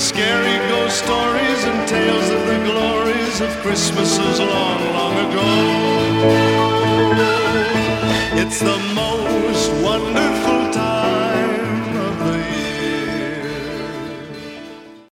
scary ghost stories and tales of the glories of Christmases long, long ago. It's the most